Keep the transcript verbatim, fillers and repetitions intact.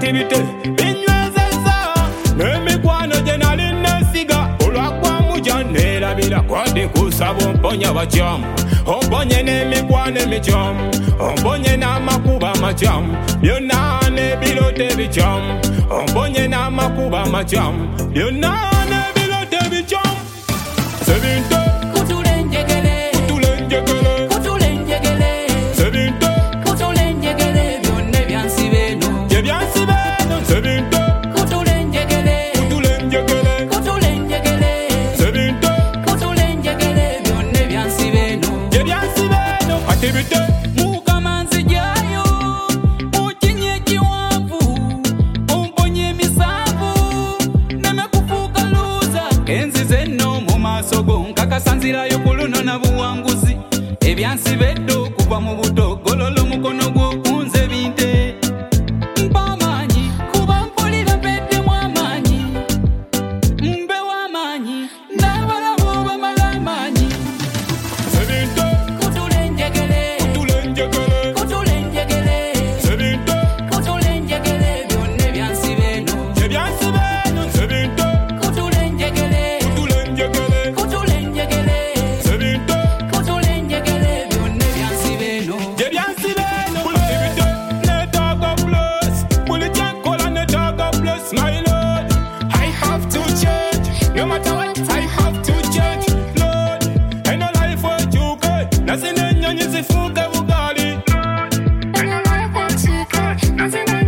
activité binywezeza n'emikwano gye nali nesiga olwakwa mujja neerabira kwadi kusaba omponya bakyamu omponye n'emikwano emikyamu omponye n'amakuba amakyamu byonna n'ebiroto ebikyamu omponye n'amakuba amakyamu byonna n'ebiroto ebikyamu sebinto kutule njegere kutule njegere kutule njegere sebinto kutule njegere byonna ebyansiba eno gye byansiba eno sebinto kutule njegere kutule njegere kutule njegere sebinto kutule njegere byonna ebyansiba eno gye byansiba eno activité Mukama nzijayo mukinye ekiwanvu omponye emisanvu neme kufuuka luuza enzize enno mu maaso go nkakasanzirayo ku luno na buwanguzi ebyansiba eddo kuva mu buto golola omukono gwo kunze binte mpa amaanyi kuba mpulira mpeddemu amaanyi mbewo amaanyi n'abalamu bamala amaanyi sebinto kutule njegere kutule njegere kutule njegere sebinto kutule njegere byonna ebyansiba eno gye byansiba eno sebinto kutule njegere kutule njegere kutule njegere sebinto kutule njegere byonna ebyansiba eno gye byansiba eno activité neetaaga bless buli kyenkola neetaaga bless my lord I have to change no matter what I have to change lord eno life wekyuke nasina ennyonyi zifuuke bugaali And I like that chicken. Nothing